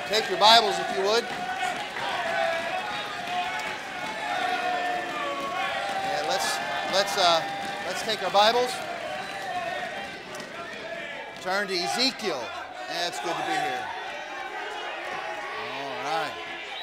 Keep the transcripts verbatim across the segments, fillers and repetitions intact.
Take your Bibles if you would. Yeah, let's let's uh, let's take our Bibles. Turn to Ezekiel. Yeah, it's good to be here. All right.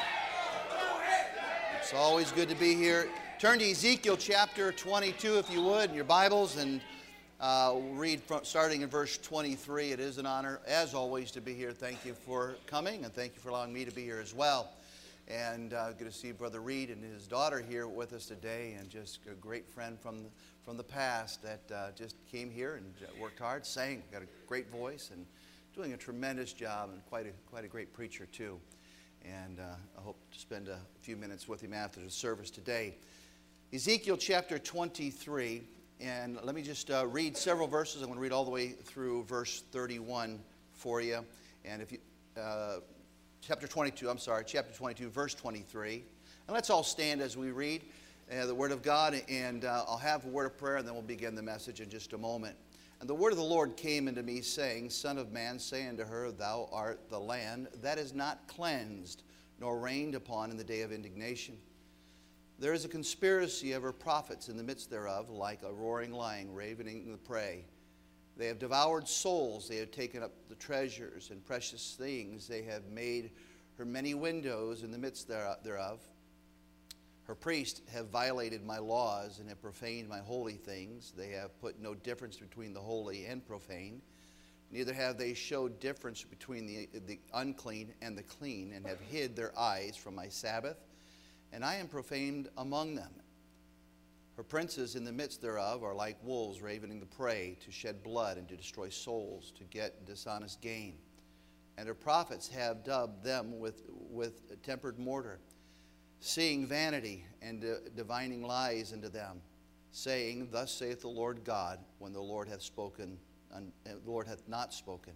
It's always good to be here. Turn to Ezekiel chapter twenty-two if you would in your Bibles, and uh, we'll read from, starting in verse twenty-three. It is an honor, as always, to be here. Thank you for coming, and thank you for allowing me to be here as well. And uh, good to see Brother Reed and his daughter here with us today, and just a great friend from the, from the past that uh, just came here and worked hard, sang, got a great voice, and doing a tremendous job, and quite a, quite a great preacher too. And uh, I hope to spend a few minutes with him after the service today. Ezekiel chapter twenty-three, and let me just uh, read several verses. I'm going to read all the way through verse thirty-one for you. And if you, uh, chapter twenty-two, I'm sorry, chapter twenty-two, verse twenty-three. And let's all stand as we read uh, the Word of God, and uh, I'll have a word of prayer, and then we'll begin the message in just a moment. And the word of the Lord came unto me, saying, Son of man, say unto her, Thou art the land that is not cleansed, nor rained upon in the day of indignation. There is a conspiracy of her prophets in the midst thereof, like a roaring lion ravening the prey. They have devoured souls, they have taken up the treasures and precious things. They have made her many windows in the midst thereof. Her priests have violated my laws and have profaned my holy things. They have put no difference between the holy and profane. Neither have they showed difference between the, the unclean and the clean, and have hid their eyes from my Sabbath. And I am profaned among them. Her princes in the midst thereof are like wolves ravening the prey, to shed blood and to destroy souls, to get dishonest gain. And her prophets have dubbed them with, with tempered mortar, seeing vanity and uh, divining lies unto them, saying, Thus saith the Lord God, when the Lord hath spoken, and the Lord hath not spoken.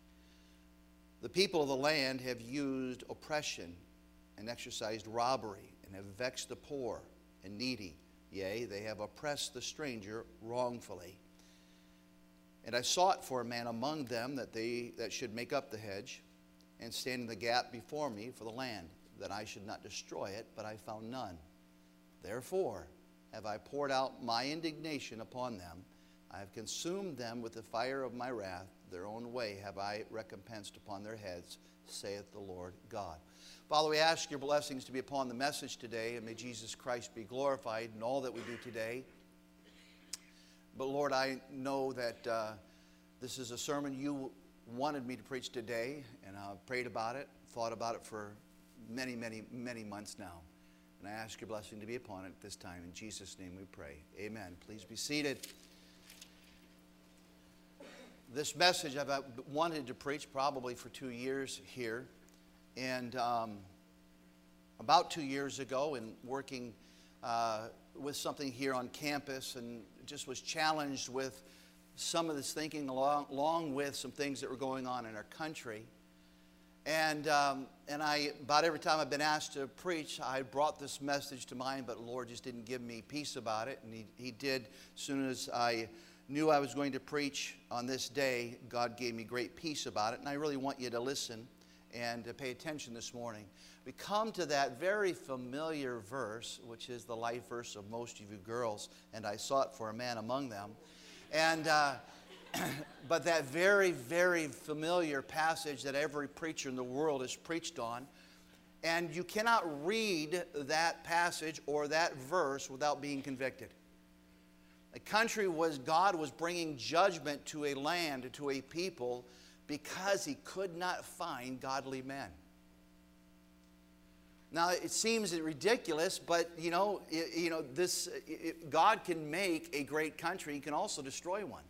The people of the land have used oppression and exercised robbery, and have vexed the poor and needy. Yea, they have oppressed the stranger wrongfully. And I sought for a man among them that they that should make up the hedge, and stand in the gap before me for the land, that I should not destroy it, but I found none. Therefore have I poured out my indignation upon them. I have consumed them with the fire of my wrath. Their own way have I recompensed upon their heads, saith the Lord God. Father, we ask your blessings to be upon the message today, and may Jesus Christ be glorified in all that we do today. But Lord, I know that uh, this is a sermon you wanted me to preach today, and I've prayed about it, thought about it for many, many, many months now. And I ask your blessing to be upon it at this time. In Jesus' name we pray. Amen. Please be seated. This message I've wanted to preach probably for two years here. And um, about two years ago, in working uh, with something here on campus, and just was challenged with some of this thinking along, along with some things that were going on in our country. And, um, and I, about every time I've been asked to preach, I brought this message to mind, but the Lord just didn't give me peace about it. And he, he did, as soon as I knew I was going to preach on this day, God gave me great peace about it. And I really want you to listen and to pay attention this morning. We come to that very familiar verse, which is the life verse of most of you girls, and I sought for a man among them. And, uh, but that very, very familiar passage that every preacher in the world has preached on, and you cannot read that passage or that verse without being convicted. A country was, God was bringing judgment to a land, to a people, because he could not find godly men. Now, it seems ridiculous, but, you know, it, you know this, it, God can make a great country. He can also destroy one.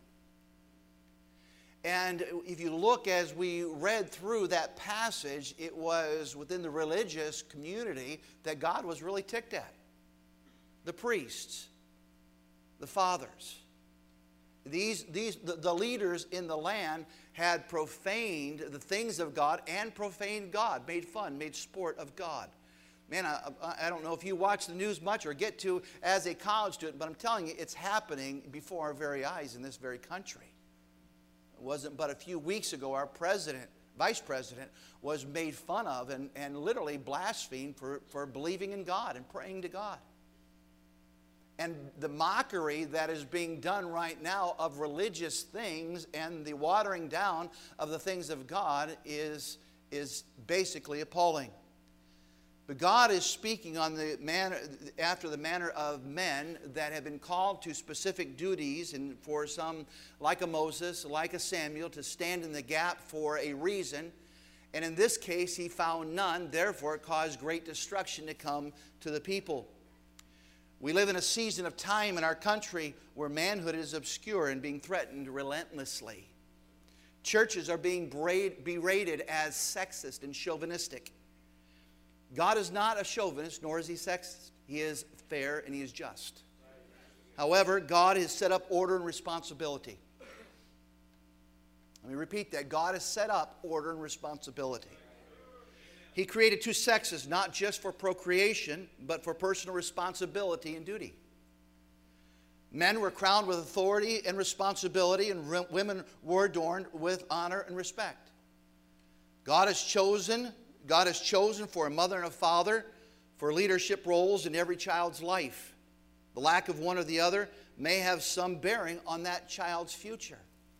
And if you look as we read through that passage, it was within the religious community that God was really ticked at. The priests, the fathers. These, these, the, the leaders in the land had profaned the things of God and profaned God, made fun, made sport of God. Man, I, I don't know if you watch the news much or get to as a college student, but I'm telling you, it's happening before our very eyes in this very country. It wasn't but a few weeks ago our president vice president, was made fun of and, and literally blasphemed for, for believing in God and praying to God. And the mockery that is being done right now of religious things and the watering down of the things of God is, is basically appalling. But God is speaking on the manner, after the manner of men that have been called to specific duties, and for some, like a Moses, like a Samuel, to stand in the gap for a reason. And in this case, he found none, therefore it caused great destruction to come to the people. We live in a season of time in our country where manhood is obscure and being threatened relentlessly. Churches are being berated as sexist and chauvinistic. God is not a chauvinist, nor is he sexist. He is fair and he is just. However, God has set up order and responsibility. Let me repeat that. God has set up order and responsibility. He created two sexes, not just for procreation, but for personal responsibility and duty. Men were crowned with authority and responsibility, and women were adorned with honor and respect. God has chosen, God has chosen for a mother and a father for leadership roles in every child's life. The lack of one or the other may have some bearing on that child's future.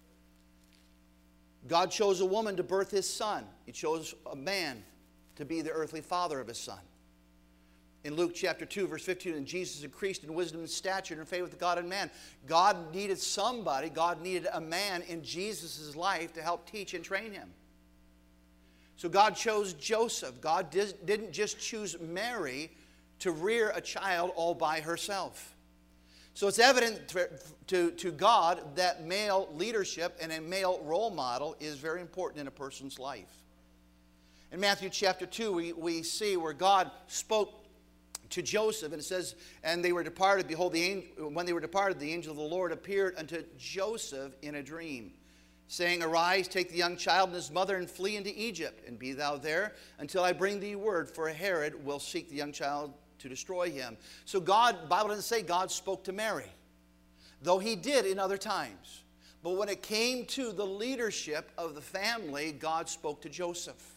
God chose a woman to birth his son. He chose a man to be the earthly father of his son. In Luke chapter two, verse fifteen, and Jesus increased in wisdom and stature and in favor with God and man. God needed somebody, God needed a man in Jesus' life to help teach and train him. So God chose Joseph. God didn't just choose Mary to rear a child all by herself. So it's evident to, to, to God that male leadership and a male role model is very important in a person's life. In Matthew chapter two, we, we see where God spoke to Joseph, and it says, and they were departed, behold, the angel, when they were departed, the angel of the Lord appeared unto Joseph in a dream, saying, arise, take the young child and his mother, and flee into Egypt, and be thou there until I bring thee word, for Herod will seek the young child to destroy him. So God, the Bible doesn't say God spoke to Mary, though he did in other times. But when it came to the leadership of the family, God spoke to Joseph.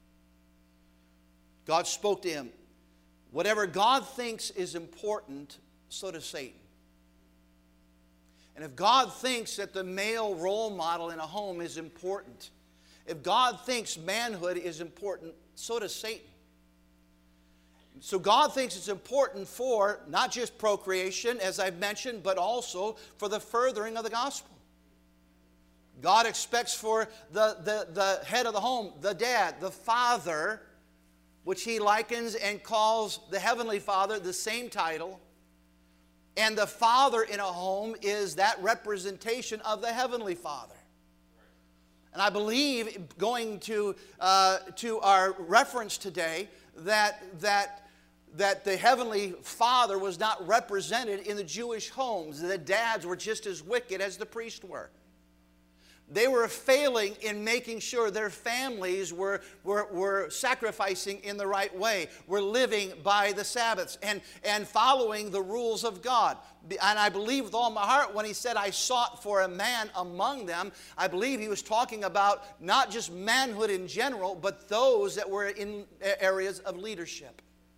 God spoke to him. Whatever God thinks is important, so does Satan. And if God thinks that the male role model in a home is important, if God thinks manhood is important, so does Satan. So God thinks it's important for not just procreation, as I've mentioned, but also for the furthering of the gospel. God expects for the, the, the head of the home, the dad, the father, which he likens and calls the Heavenly Father the same title. And the father in a home is that representation of the Heavenly Father. And I believe, going to, uh, to our reference today, that, that, that the Heavenly Father was not represented in the Jewish homes. The dads were just as wicked as the priests were. They were failing in making sure their families were, were, were sacrificing in the right way, were living by the Sabbaths, and, and following the rules of God. And I believe with all my heart when he said, I sought for a man among them, I believe he was talking about not just manhood in general, but those that were in areas of leadership.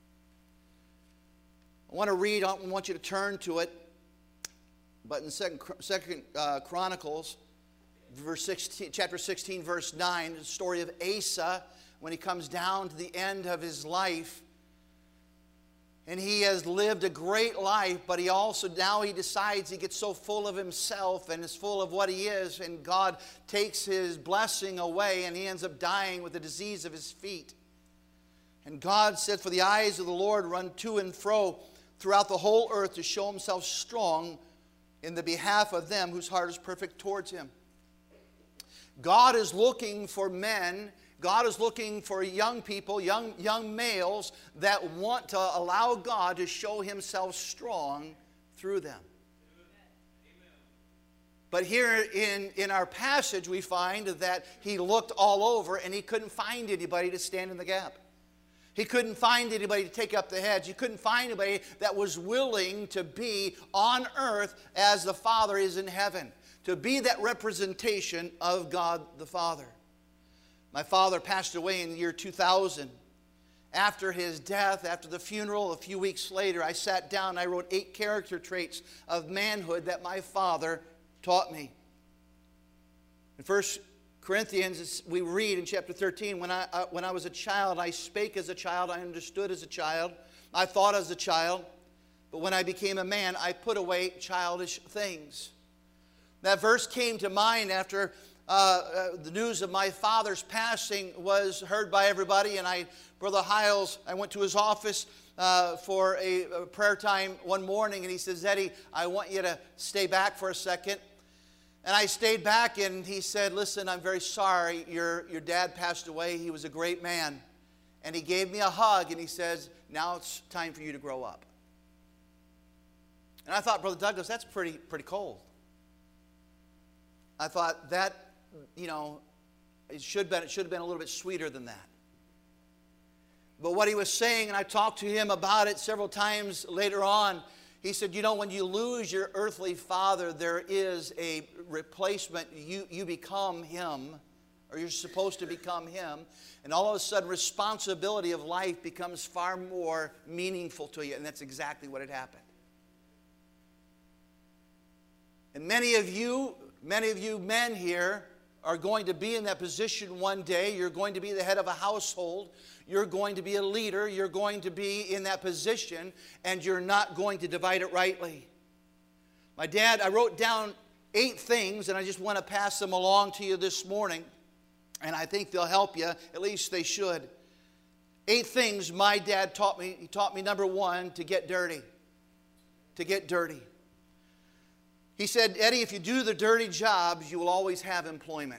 I want to read, I want you to turn to it, but in Second, Second uh, Chronicles, Verse sixteen, chapter sixteen, verse nine, the story of Asa, when he comes down to the end of his life. And he has lived a great life, but he also, now he decides, he gets so full of himself and is full of what he is, and God takes his blessing away, and he ends up dying with the disease of his feet. And God said, for the eyes of the Lord run to and fro throughout the whole earth to show himself strong in the behalf of them whose heart is perfect towards him. God is looking for men, God is looking for young people, young, young males that want to allow God to show himself strong through them. Amen. But here in, in our passage we find that he looked all over and he couldn't find anybody to stand in the gap. He couldn't find anybody to take up the hedge. He couldn't find anybody that was willing to be on earth as the Father is in heaven, to be that representation of God the Father. My father passed away in the year two thousand. After his death, after the funeral, a few weeks later, I sat down and I wrote eight character traits of manhood that my father taught me. In First Corinthians, we read in chapter thirteen, when I, uh, when I was a child, I spake as a child, I understood as a child, I thought as a child, but when I became a man, I put away childish things. That verse came to mind after uh, uh, the news of my father's passing was heard by everybody, and I, Brother Hiles, I went to his office uh, for a, a prayer time one morning, and he says, Eddie, I want you to stay back for a second. And I stayed back, and he said, listen, I'm very sorry. Your, your dad passed away. He was a great man. And he gave me a hug, and he says, now it's time for you to grow up. And I thought, Brother Douglas, that's pretty, pretty cold. I thought that, you know, it should, been, it should have been a little bit sweeter than that. But what he was saying, and I talked to him about it several times later on, he said, you know, when you lose your earthly father, there is a replacement. You, you become him, or you're supposed to become him. And all of a sudden, responsibility of life becomes far more meaningful to you. And that's exactly what had happened. And many of you, many of you men here are going to be in that position one day. You're going to be the head of a household. You're going to be a leader. You're going to be in that position, and you're not going to divide it rightly. My dad, I wrote down eight things, and I just want to pass them along to you this morning, and I think they'll help you. At least they should. Eight things my dad taught me. He taught me, number one, to get dirty. To get dirty. He said, Eddie, if you do the dirty jobs, you will always have employment.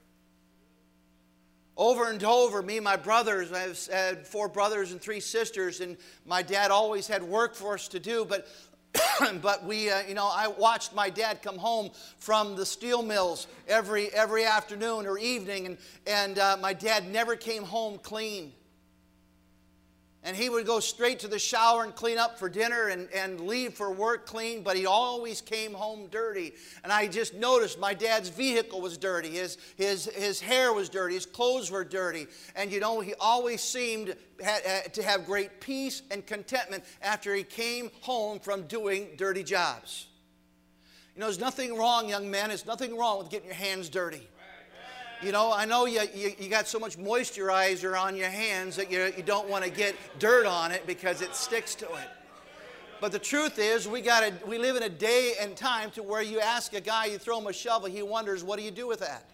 Over and over, me and my brothers, I have had four brothers and three sisters, and my dad always had work for us to do, but but we, uh, you know, I watched my dad come home from the steel mills every, every afternoon or evening, and, and uh, my dad never came home clean. And he would go straight to the shower and clean up for dinner and, and leave for work clean, but he always came home dirty. And I just noticed my dad's vehicle was dirty. His, his, his hair was dirty. His clothes were dirty. And you know, he always seemed to have great peace and contentment after he came home from doing dirty jobs. You know, there's nothing wrong, young men. There's nothing wrong with getting your hands dirty. You know, I know you, you, you got so much moisturizer on your hands that you, you don't want to get dirt on it because it sticks to it. But the truth is, we, gotta, we live in a day and time to where you ask a guy, you throw him a shovel, he wonders, what do you do with that?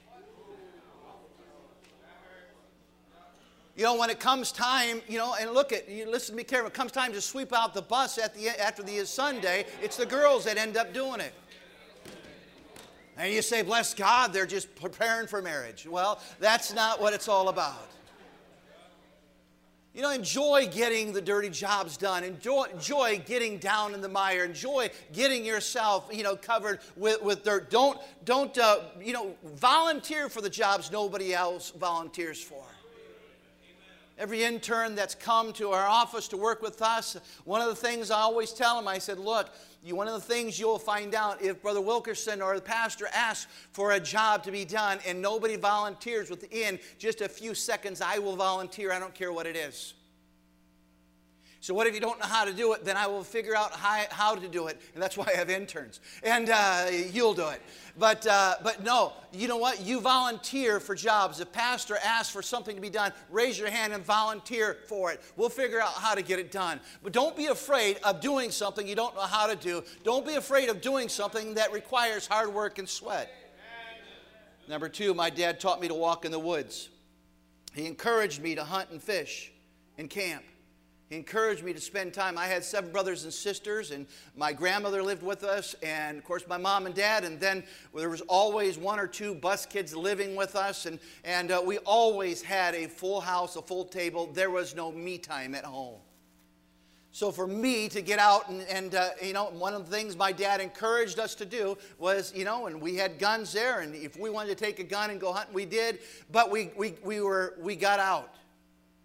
You know, when it comes time, you know, and look at, you listen, be careful, it comes time to sweep out the bus at the, after the Sunday, it's the girls that end up doing it. And you say, bless God, they're just preparing for marriage. Well, that's not what it's all about. You know, enjoy getting the dirty jobs done. Enjoy, enjoy getting down in the mire. Enjoy getting yourself, you know, covered with, with dirt. Don't, don't uh, you know, volunteer for the jobs nobody else volunteers for. Every intern that's come to our office to work with us, one of the things I always tell them, I said, look, you, one of the things you'll find out if Brother Wilkerson or the pastor asks for a job to be done and nobody volunteers within just a few seconds, I will volunteer. I don't care what it is. So what if you don't know how to do it? Then I will figure out how, how to do it. And that's why I have interns. And uh, you'll do it. But, uh, but no, you know what? You volunteer for jobs. If pastor asks for something to be done, raise your hand and volunteer for it. We'll figure out how to get it done. But don't be afraid of doing something you don't know how to do. Don't be afraid of doing something that requires hard work and sweat. Number two, my dad taught me to walk in the woods. He encouraged me to hunt and fish and camp. He encouraged me to spend time. I had seven brothers and sisters, and my grandmother lived with us, and of course my mom and dad, and then there was always one or two bus kids living with us, and, and uh, we always had a full house, a full table. There was no me time at home. So for me to get out and, and uh, you know, one of the things my dad encouraged us to do was, you know, and we had guns there, and if we wanted to take a gun and go hunting, we did, but we, we, we, were, we got out.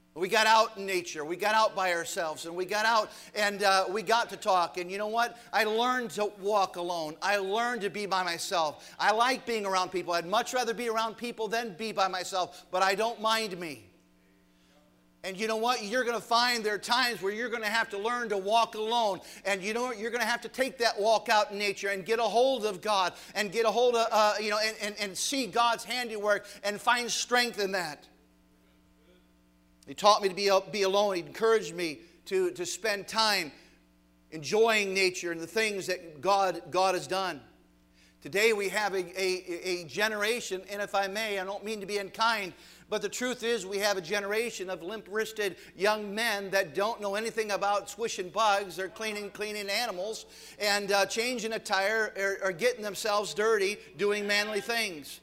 We got out in nature. We got out by ourselves, and we got out and uh, we got to talk. And you know what? I learned to walk alone. I learned to be by myself. I like being around people. I'd much rather be around people than be by myself, but I don't mind me. And you know what? You're going to find there are times where you're going to have to learn to walk alone. And you know what? You're going to have to take that walk out in nature and get a hold of God and get a hold of, uh, you know, and, and, and see God's handiwork and find strength in that. He taught me to be, be alone. He encouraged me to, to spend time enjoying nature and the things that God, God has done. Today we have a, a, a generation, and if I may, I don't mean to be unkind, but the truth is we have a generation of limp-wristed young men that don't know anything about swishing bugs or cleaning, cleaning animals and uh, changing a tire or, or getting themselves dirty doing manly things.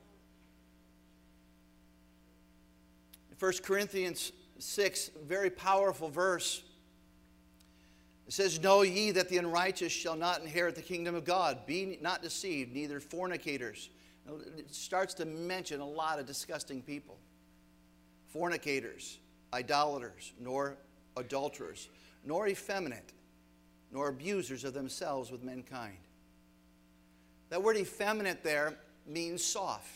First Corinthians six, very powerful verse. It says, know ye that the unrighteous shall not inherit the kingdom of God. Be not deceived, neither fornicators. It starts to mention a lot of disgusting people. Fornicators, idolaters, nor adulterers, nor effeminate, nor abusers of themselves with mankind. That word effeminate there means soft.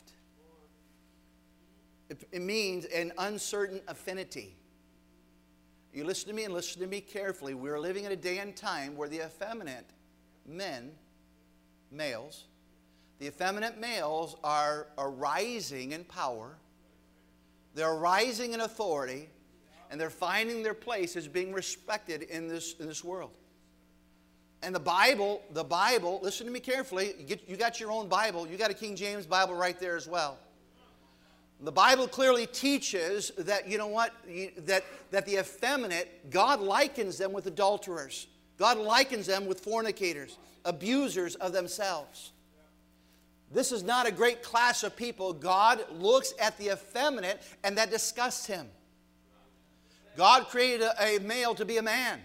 It means an uncertain affinity. You listen to me and listen to me carefully. We're living in a day and time where the effeminate men, males, the effeminate males are, are rising in power. They're rising in authority. And they're finding their place as being respected in this, in this world. And the Bible, the Bible, listen to me carefully. You, get, you got your own Bible. You got a King James Bible right there as well. The Bible clearly teaches that, you know what, that, that the effeminate, God likens them with adulterers. God likens them with fornicators, abusers of themselves. This is not a great class of people. God looks at the effeminate and that disgusts him. God created a, a male to be a man.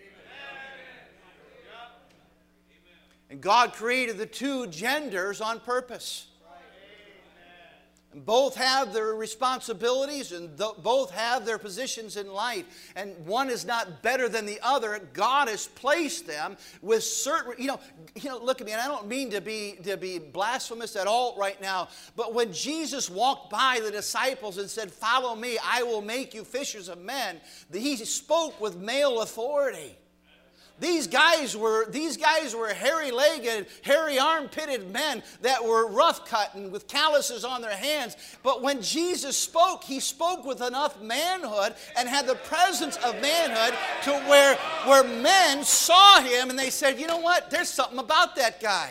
And God created the two genders on purpose. Both have their responsibilities and th- both have their positions in life. And one is not better than the other. God has placed them with certain, you know, you know, look at me, and I don't mean to be, to be blasphemous at all right now, but when Jesus walked by the disciples and said, follow me, I will make you fishers of men, he spoke with male authority. These guys were these guys were hairy-legged, hairy arm-pitted men that were rough-cut and with calluses on their hands. But when Jesus spoke, he spoke with enough manhood and had the presence of manhood to where, where men saw him and they said, you know what? There's something about that guy.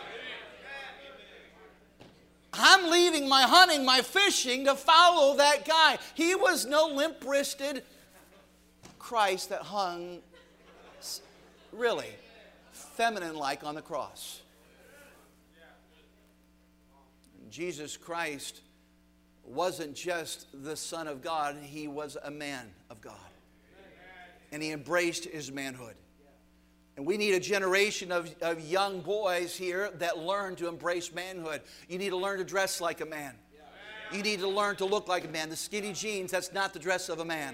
I'm leaving my hunting, my fishing to follow that guy. He was no limp-wristed Christ that hung really feminine-like on the cross. Jesus Christ wasn't just the Son of God, he was a man of God. And he embraced his manhood. And we need a generation of, of young boys here that learn to embrace manhood. You need to learn to dress like a man. You need to learn to look like a man. The skinny jeans, that's not the dress of a man.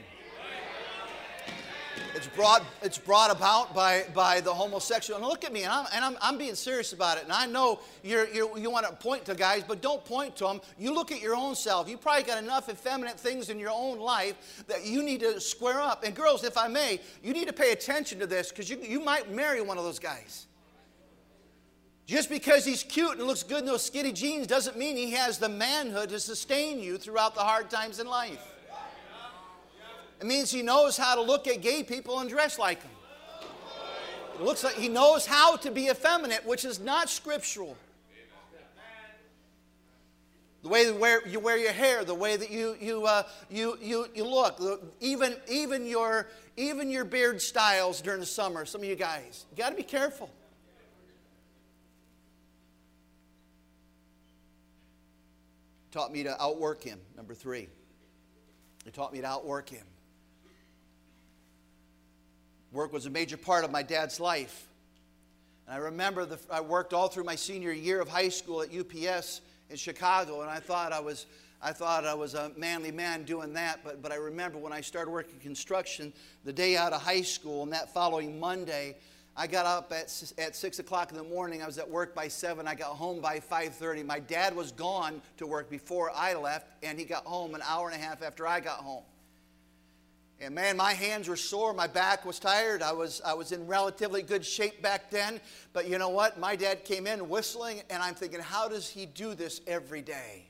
It's brought, it's brought about by, by the homosexual. And look at me, and, I'm, and I'm, I'm being serious about it. And I know you're, you're, you want to point to guys, but don't point to them. You look at your own self. You probably got enough effeminate things in your own life that you need to square up. And girls, if I may, you need to pay attention to this because you, you might marry one of those guys. Just because he's cute and looks good in those skinny jeans doesn't mean he has the manhood to sustain you throughout the hard times in life. It means he knows how to look at gay people and dress like them. It looks like he knows how to be effeminate, which is not scriptural. The way that wear, you wear your hair, the way that you you uh, you you you look, even even your even your beard styles during the summer. Some of you guys, you got to be careful. Taught me to outwork him. Number three, he taught me to outwork him. Work was a major part of my dad's life. And I remember the, I worked all through my senior year of high school at U P S in Chicago, and I thought I was I thought I was a manly man doing that, but, but I remember when I started working construction the day out of high school, and that following Monday, I got up at, at six o'clock in the morning. I was at work by seven. I got home by five thirty. My dad was gone to work before I left, and he got home an hour and a half after I got home. And man, my hands were sore. My back was tired. I was, I was in relatively good shape back then. But you know what? My dad came in whistling, and I'm thinking, how does he do this every day?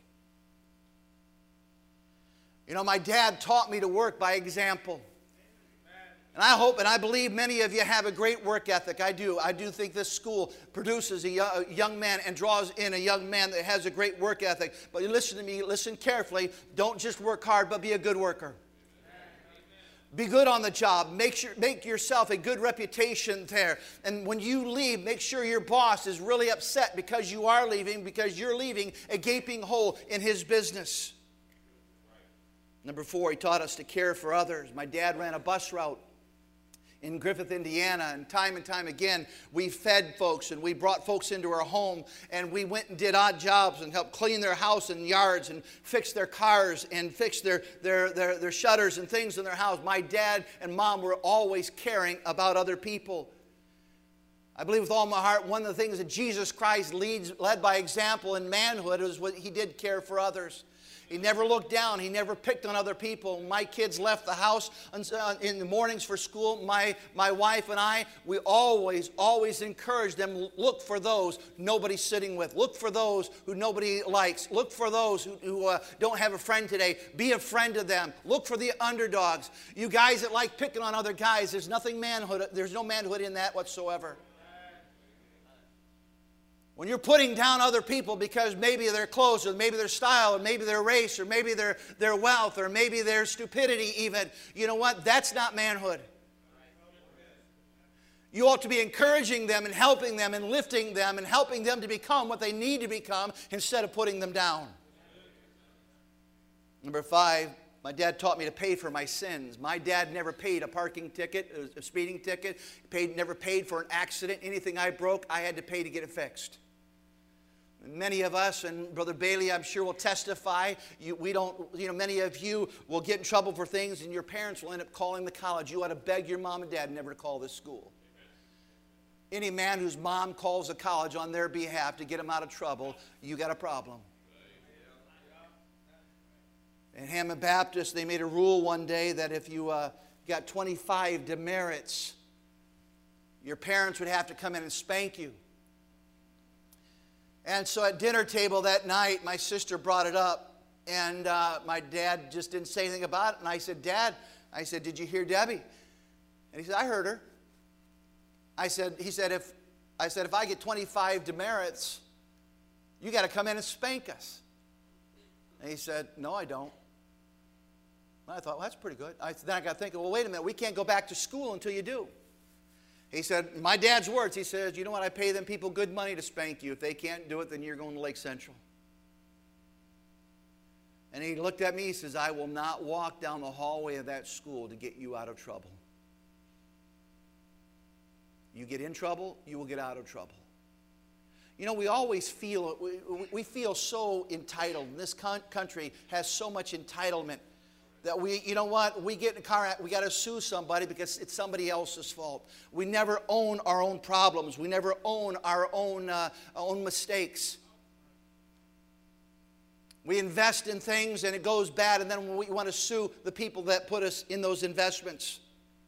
You know, my dad taught me to work by example. And I hope and I believe many of you have a great work ethic. I do. I do think this school produces a young man and draws in a young man that has a great work ethic. But listen to me, listen carefully. Don't just work hard, but be a good worker. Be good on the job. Make sure, make yourself a good reputation there. And when you leave, make sure your boss is really upset because you are leaving, because you're leaving a gaping hole in his business. Number four, he taught us to care for others. My dad ran a bus route in Griffith, Indiana, and time and time again, we fed folks and we brought folks into our home, and we went and did odd jobs and helped clean their house and yards and fix their cars and fix their, their, their, their shutters and things in their house. My dad and mom were always caring about other people. I believe with all my heart, one of the things that Jesus Christ leads, led by example in manhood is what he did care for others. He never looked down. He never picked on other people. My kids left the house in the mornings for school. My, my wife and I, we always, always encourage them, look for those nobody's sitting with. Look for those who nobody likes. Look for those who, who uh, don't have a friend today. Be a friend to them. Look for the underdogs. You guys that like picking on other guys, there's nothing manhood. There's no manhood in that whatsoever. When you're putting down other people because maybe their clothes or maybe their style or maybe their race or maybe their, their wealth or maybe their stupidity even, you know what? That's not manhood. You ought to be encouraging them and helping them and lifting them and helping them to become what they need to become instead of putting them down. Number five, my dad taught me to pay for my sins. My dad never paid a parking ticket, a speeding ticket, paid, never paid for an accident. Anything I broke, I had to pay to get it fixed. Many of us, and Brother Bailey, I'm sure, will testify. You, we don't, you know, many of you will get in trouble for things, and your parents will end up calling the college. You ought to beg your mom and dad never to call this school. Any man whose mom calls a college on their behalf to get him out of trouble, you got a problem. In Hammond Baptist, they made a rule one day that if you uh, got twenty-five demerits, your parents would have to come in and spank you. And so at dinner table that night, my sister brought it up, and uh, my dad just didn't say anything about it. And I said, Dad, I said, did you hear Debbie? And he said, I heard her. I said, he said, if I said, if I get twenty-five demerits, you got to come in and spank us. And he said, no, I don't. And I thought, well, that's pretty good. I, then I got thinking, well, wait a minute, we can't go back to school until you do. He said, my dad's words, he says, you know what, I pay them people good money to spank you. If they can't do it, then you're going to Lake Central. And he looked at me, he says, I will not walk down the hallway of that school to get you out of trouble. You get in trouble, you will get out of trouble. You know, we always feel, we, we feel so entitled. This country has so much entitlement that we, you know what, we get in a car, we got to sue somebody because it's somebody else's fault. We never own our own problems. We never own our own, uh, our own mistakes. We invest in things and it goes bad, and then we want to sue the people that put us in those investments.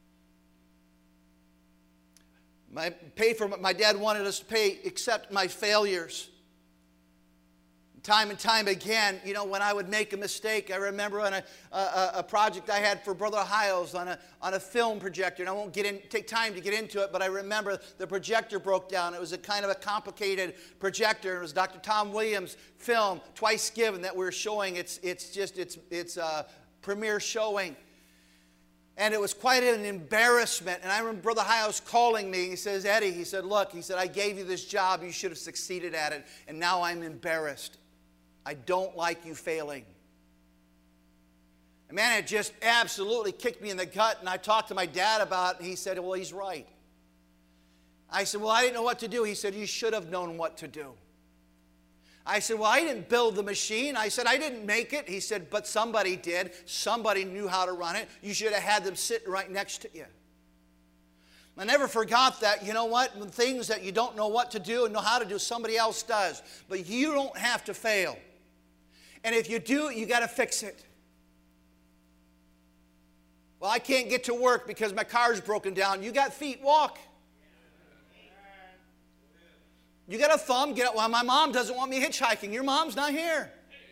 My, pay for, my dad wanted us to pay, accept my failures. Time and time again, you know, when I would make a mistake, I remember on a, a, a project I had for Brother Hiles on a, on a film projector, and I won't get in, take time to get into it, but I remember the projector broke down. It was a kind of a complicated projector. It was Doctor Tom Williams' film, Twice Given, that we were showing. It's, it's just, it's, it's a premiere showing. And it was quite an embarrassment. And I remember Brother Hiles calling me. He says, Eddie, he said, look, he said, I gave you this job. You should have succeeded at it. And now I'm embarrassed. I don't like you failing. And man, it just absolutely kicked me in the gut. And I talked to my dad about it. And he said, well, he's right. I said, well, I didn't know what to do. He said, you should have known what to do. I said, well, I didn't build the machine. I said, I didn't make it. He said, but somebody did. Somebody knew how to run it. You should have had them sitting right next to you. I never forgot that, you know what, when things that you don't know what to do and know how to do, somebody else does. But you don't have to fail. And if you do, you got to fix it. Well, I can't get to work because my car's broken down. You got feet, walk. You got a thumb, get out. Well, my mom doesn't want me hitchhiking. Your mom's not here.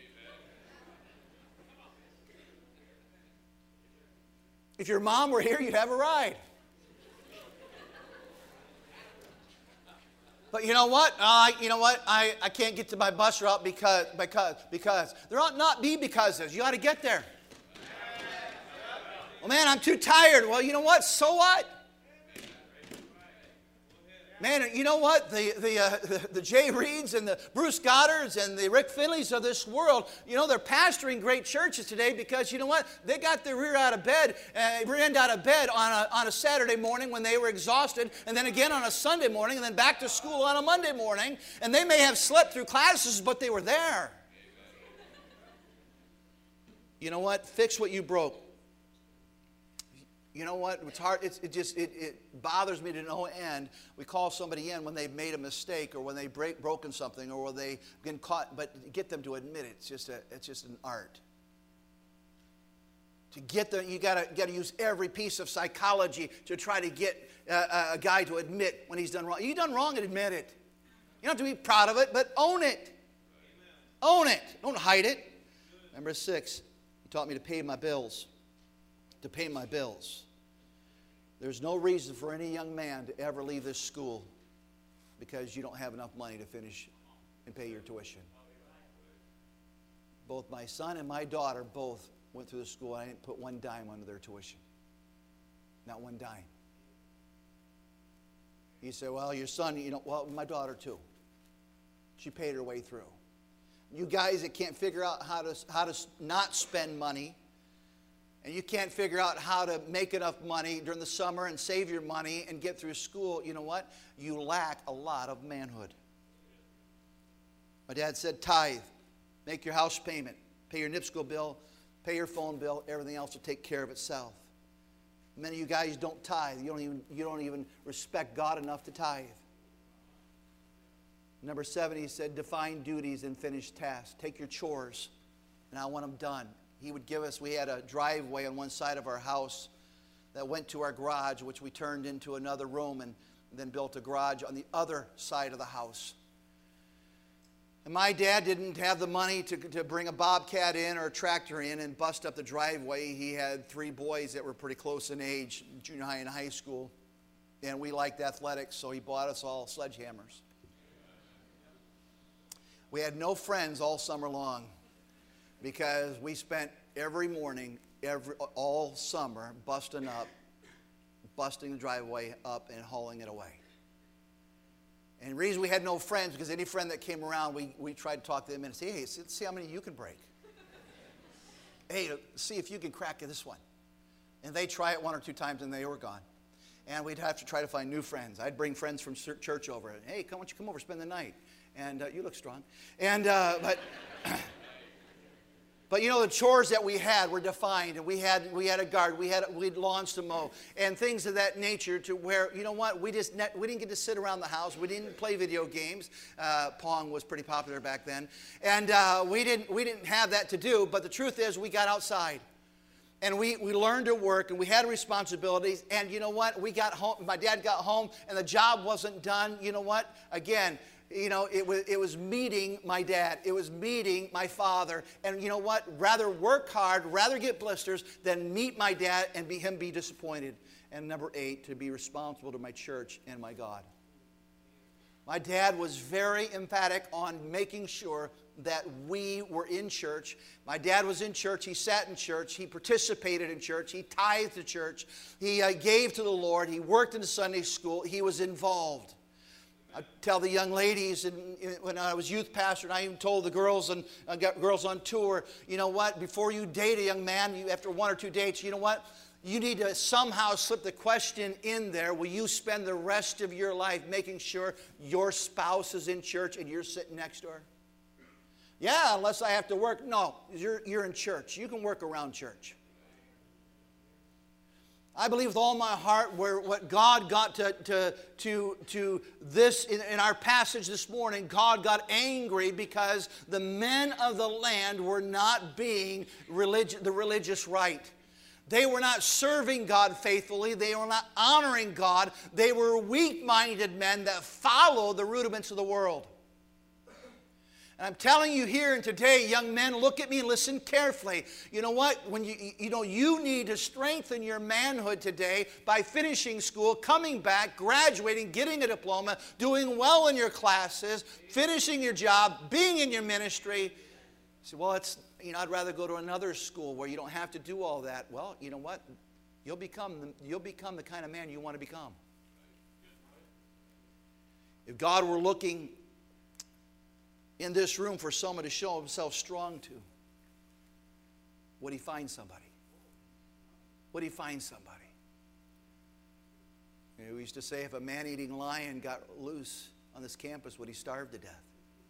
If your mom were here, you'd have a ride. But you know what? Uh, you know what? I, I can't get to my bus route because, because, because. There ought not be becauses. You ought to get there. Well, man, I'm too tired. Well, you know what? So what? Man, you know what? The, the, uh, the, the Jay Reeds and the Bruce Goddards and the Rick Finleys of this world, you know, they're pastoring great churches today because, you know what? They got their rear out of bed, uh, rear end out of bed on a, on a Saturday morning when they were exhausted, and then again on a Sunday morning, and then back to school on a Monday morning. And they may have slept through classes, but they were there. You know what? Fix what you broke. You know what? It's hard. It's, it just it, it bothers me to no end. We call somebody in when they've made a mistake or when they've break, broken something or when they've been caught, but get them to admit it. It's just a, it's just an art. To get them, you gotta gotta use every piece of psychology to try to get uh, a guy to admit when he's done wrong. You done wrong and admit it. You don't have to be proud of it, but own it. Own it. Don't hide it. Number six, he taught me to pay my bills. To pay my bills. There's no reason for any young man to ever leave this school because you don't have enough money to finish and pay your tuition. Both my son and my daughter both went through the school. And I didn't put one dime under their tuition. Not one dime. You say, well, your son, you know, well, my daughter too. She paid her way through. You guys that can't figure out how to, how to not spend money, and you can't figure out how to make enough money during the summer and save your money and get through school, you know what? You lack a lot of manhood. My dad said, tithe, make your house payment, pay your N I P S C O bill, pay your phone bill, everything else will take care of itself. Many of you guys don't tithe. You don't even, you don't even respect God enough to tithe. Number seven, he said, define duties and finish tasks. Take your chores, and I want them done. He would give us, we had a driveway on one side of our house that went to our garage, which we turned into another room and then built a garage on the other side of the house. And my dad didn't have the money to, to bring a bobcat in or a tractor in and bust up the driveway. He had three boys that were pretty close in age, junior high and high school. And we liked athletics, so he bought us all sledgehammers. We had no friends all summer long, because we spent every morning, every, all summer, busting up, busting the driveway up and hauling it away. And the reason we had no friends, because any friend that came around, we, we tried to talk to them and say, hey, let's see how many you can break. Hey, see if you can crack this one. And they try it one or two times and they were gone. And we'd have to try to find new friends. I'd bring friends from church over. Hey, come, why don't you come over, spend the night? And uh, you look strong. And, uh, but... But you know, the chores that we had were defined, and we had we had a guard, we had we had lawns to mow, and things of that nature. To where, you know what, we just we didn't get to sit around the house. We didn't play video games. Uh, Pong was pretty popular back then, and uh, we didn't we didn't have that to do. But the truth is, we got outside, and we we learned to work, and we had responsibilities. And you know what, we got home. My dad got home, and the job wasn't done. You know what, again. You know, it was, it was meeting my dad. It was meeting my father. And you know what? Rather work hard, rather get blisters than meet my dad and be him be disappointed. And number eight, to be responsible to my church and my God. My dad was very emphatic on making sure that we were in church. My dad was in church. He sat in church. He participated in church. He tithed to church. He uh, gave to the Lord. He worked in the Sunday school. He was involved. I tell the young ladies, and when I was youth pastor, and I even told the girls and I got girls on tour, you know what? Before you date a young man, you, after one or two dates, you know what? You need to somehow slip the question in there. Will you spend the rest of your life making sure your spouse is in church and you're sitting next to her? Yeah, unless I have to work. No, you're, you're in church. You can work around church. I believe with all my heart where what God got to, to, to, to this, in, in our passage this morning, God got angry because the men of the land were not being religi- the religious right. They were not serving God faithfully. They were not honoring God. They were weak-minded men that followed the rudiments of the world. And I'm telling you here and today, young men, look at me and listen carefully. You know what? When you, you know, you need to strengthen your manhood today by finishing school, coming back, graduating, getting a diploma, doing well in your classes, finishing your job, being in your ministry. You say, well, it's, you know, I'd rather go to another school where you don't have to do all that. Well, you know what? You'll become the, you'll become the kind of man you want to become. If God were looking in this room for someone to show himself strong to, would he find somebody? Would he find somebody? You know, we used to say if a man-eating lion got loose on this campus, would he starve to death?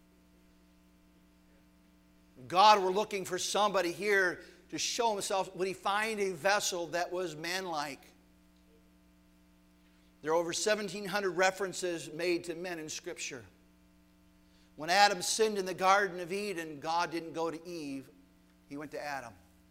If God were looking for somebody here to show himself, would he find a vessel that was manlike? There are over seventeen hundred references made to men in Scripture. When Adam sinned in the Garden of Eden, God didn't go to Eve. He went to Adam.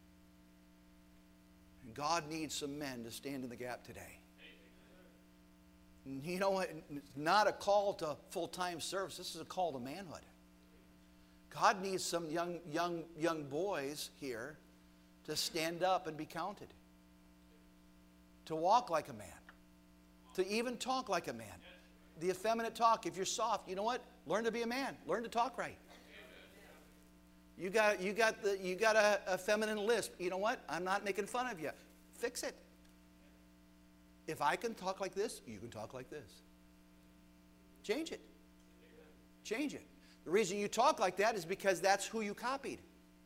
And God needs some men to stand in the gap today. And you know what? It's not a call to full-time service. This is a call to manhood. God needs some young, young, young boys here to stand up and be counted. To walk like a man. To even talk like a man. The effeminate talk. If you're soft, you know what? Learn to be a man. Learn to talk right. You got, you got, the, you got a, a feminine lisp. You know what? I'm not making fun of you. Fix it. If I can talk like this, you can talk like this. Change it. Change it. The reason you talk like that is because that's who you copied.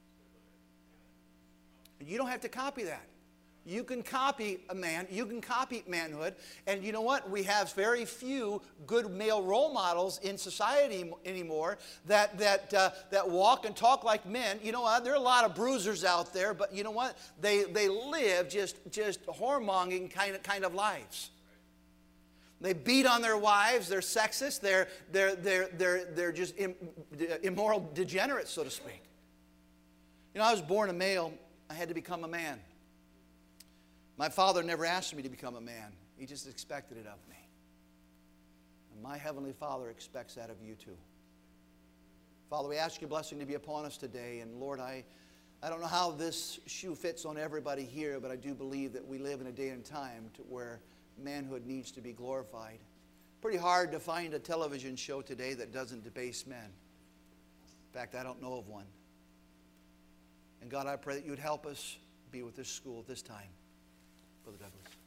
You don't have to copy that. You can copy a man. You can copy manhood. And you know what? We have very few good male role models in society anymore that, that, uh, that walk and talk like men. You know what? There are a lot of bruisers out there, but you know what? They, they live just, just whoremongering kind of, kind of lives. They beat on their wives. They're sexist. They're, they're, they're, they're, they're just im, immoral degenerates, so to speak. You know, I was born a male. I had to become a man. My father never asked me to become a man. He just expected it of me. And my Heavenly Father expects that of you too. Father, we ask your blessing to be upon us today. And Lord, I, I don't know how this shoe fits on everybody here, but I do believe that we live in a day and time to where manhood needs to be glorified. Pretty hard to find a television show today that doesn't debase men. In fact, I don't know of one. And God, I pray that you would help us be with this school at this time. Brother Douglas.